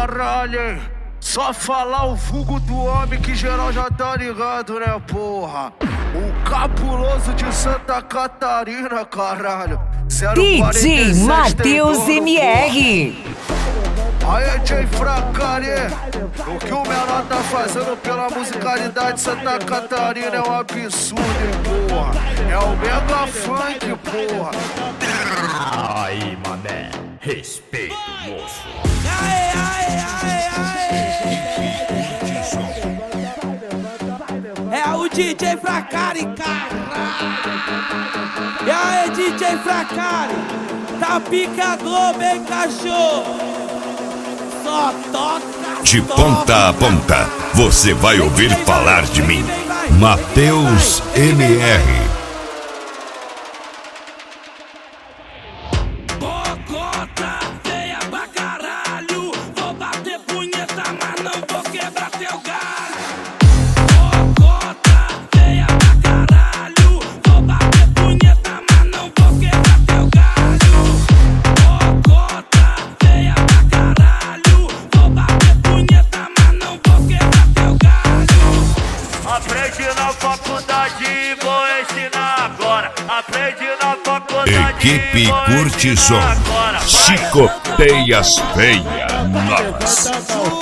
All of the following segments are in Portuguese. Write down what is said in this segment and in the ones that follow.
caralho, hein? Só falar o vulgo do homem que geral já tá ligado, né, porra? O cabuloso de Santa Catarina, caralho. DJ Matheus MR. Aí, DJ Fracari, o que o menor tá fazendo pela musicalidade de Santa Catarina é um absurdo, hein, porra. É o mega funk, porra. Aí, mané, respeito, moço. É o DJ Fracari, cara. E aí, DJ Fracari, tá pica Globo, hein, cachorro? Só toca. De ponta a ponta, você vai ouvir falar de mim. Matheus MR. Bocota, feia pra caralho. Vou bater punheta, mas não vou quebrar teu galho. Bocota, feia pra caralho. Vou bater punheta, mas não vou quebrar teu galho. Bocota, feia pra caralho. Vou bater punheta, mas não vou quebrar teu galho. Aprendi na faculdade e vou ensinar agora. Aprendi na faculdade. Equipe Curte Som. Chicoteias feias novas.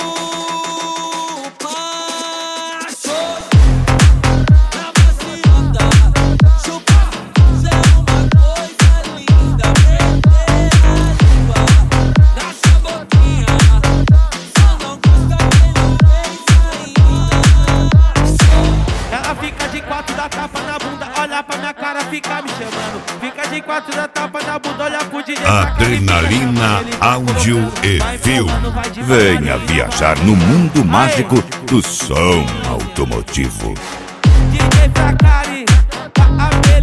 Ela fica de quatro, dá tapa na bunda, olha pra minha cara, fica me chamando. Fica de quatro, dá tapa na bunda, olha pro DJ. Adrenalina, áudio e filme. Venha viajar no mundo mágico do som automotivo. DJ Fracari, tá a ver.